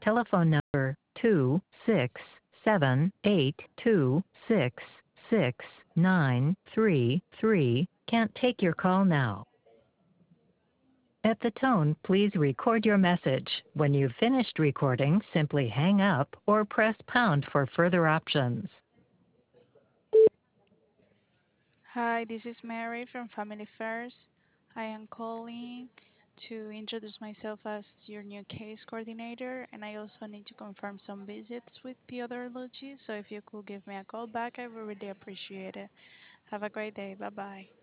Telephone number 26782666933 can't take your call now. At the tone, please record your message. When you've finished recording, simply hang up or press pound for further options. Hi, this is Mary from Family Affairs. I am calling to introduce myself as your new case coordinator, and I also need to confirm some visits with Piotr. So if you could give me a call back, I would really appreciate it. Have a great day. Bye bye.